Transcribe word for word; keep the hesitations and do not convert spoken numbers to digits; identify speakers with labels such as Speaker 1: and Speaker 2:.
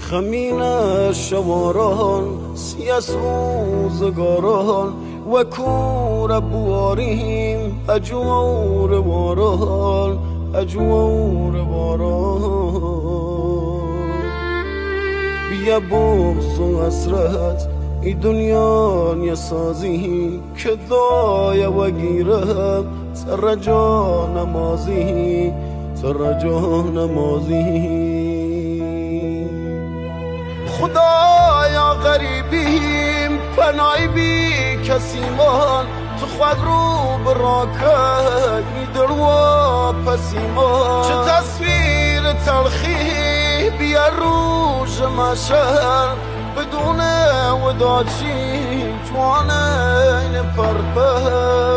Speaker 1: خمین شواران سیاس روزگاران و کور بواریم اجور واران اجور واران بیا بغض و حسرت ای دنیا نیسازی که دای و گیرم سر جا نمازی سر جا نمازی خدایا غریبیم پنای بی کسی مان تو خود رو براکت میدر و پسیمان چه تصویر تلخی بیا روش مشهر بدون وداچی جوانه این پرپر